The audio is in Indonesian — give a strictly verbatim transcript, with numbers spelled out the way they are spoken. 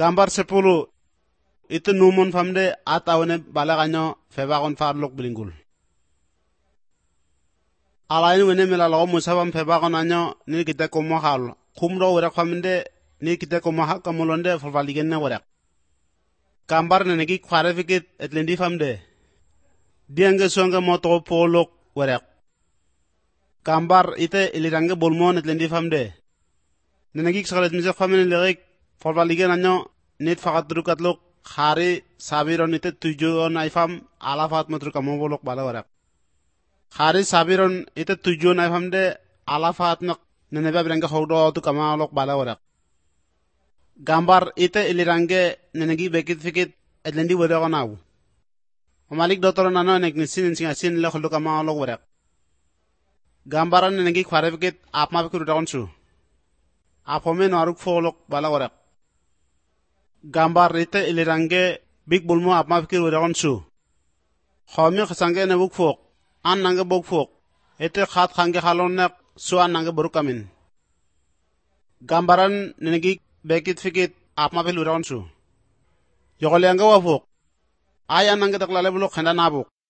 Gambar sepuluh itu numon famde atawne balaganyo febakon farlok bilingul. Alain wene melalago musabam febakon anyo ni kita komo hal. Kumro wera famde ni kita komo hak kamulonde falfaligenne wera. Gambar nenegi kware fikit etlendi famde. Diange songa moto polok wera. Gambar ite ilirange bolmon etlendi famde. Nenegi sakalet misek famine lirik falfaligen anyo nit fakat drukatlok hari sabiron ite tujuan aifam alafat matru kamobolok bala wera. Hari sabiron ite tujuan aifam de alafat nak neneba berangga hodo tu kamalok bala wera. Gambar ite ilirange nenegi bekit fikit etlendi wera konaw. Omalik dotoron ano nek nisin singasin le khulu kamalok wera. Gambaran nenegi kware fikit apma fikir utakon su. Apome naruk folok bala wera. Gambar ite ilirange big bulmo apma fikir utakon su. Khomi khasange ne buk fok. An nange buk fok. Ite khat khange halon nek su an nange burukamin. Gambaran nenegi bekit fikit apma fikir utakon su. Yokole anga wafok. Ay an nange taklale bulok khenda nabuk.